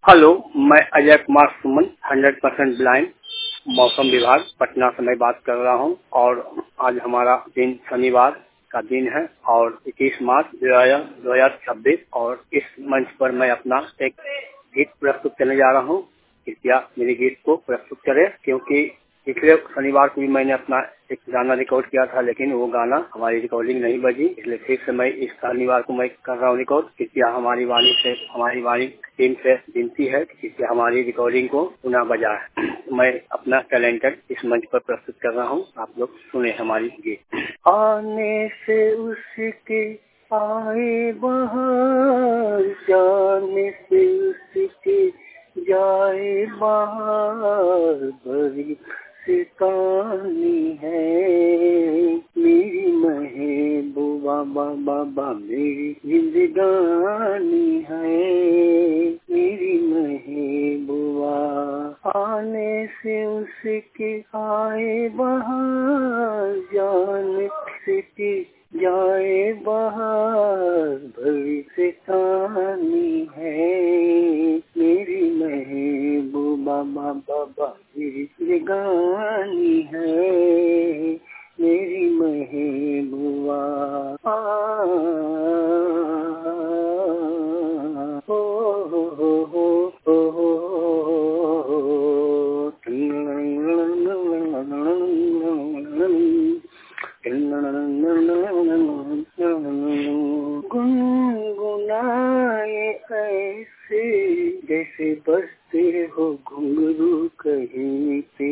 Hello, मैं Ajay Kumar Suman 100% blind मौसम विभाग पटना से मैं बात कर रहा हूं और आज हमारा दिन शनिवार का दिन है और 21 मार्च 2026 और इस मंच पर मैं अपना एक गीत प्रस्तुत करने जा रहा हूं। कृपया मेरे गीत को प्रस्तुत करें क्योंकि पिछले शनिवार को भी मैंने अपना एक गाना रिकॉर्ड किया था लेकिन वो गाना हमारी रिकॉर्डिंग नहीं बजी, इसलिए फिर से मैं इस शनिवार को मैं कर रहा हूँ रिकॉर्ड। कृपया हमारी वाणी टीम से विनती है कि कृपया हमारी रिकॉर्डिंग को पुनः बजाए। मैं अपना टैलेंटेड इस मंच पर प्रस्तुत कर रहा हूँ, आप लोग सुने हमारी गीत। आने से उसके आए बहार, जाने से उसके जाए बहार, बड़ी सितानी है मेरी महबूबा बाबा, मेरी जिंदगानी है मेरी महबूबा। आने से उसके आए बहार, जाने से जाए बहार, बड़ी सितानी है मेरी महबूबा बाबा, मेरी जिंदगानी है मेरी महबूबा। गुनगुनाए ऐसे जैसे बजते हो घुंघरू कहीं पे,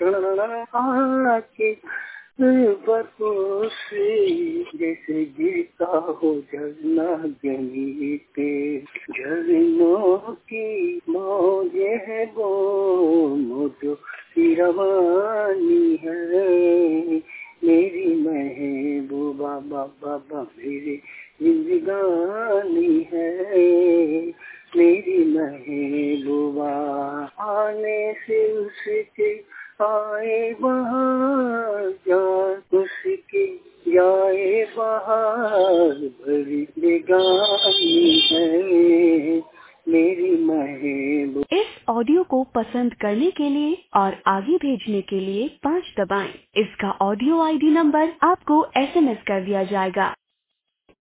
आके बरसों से जैसे गिरता हो झरना जमीन पे, झरनों की मौजें है वो मोजों की रवानी है मेरी महबूबा बाबा, मेरी जिंदगानी है मेरी महबूबा। आने से उसके आए बहार, जान उसके जाए बहार, बड़ी बेगानी है मेरी महबूबा। इस ऑडियो को पसंद करने के लिए और आगे भेजने के लिए 5 दबाएं। इसका ऑडियो आईडी नंबर आपको SMS कर दिया जाएगा।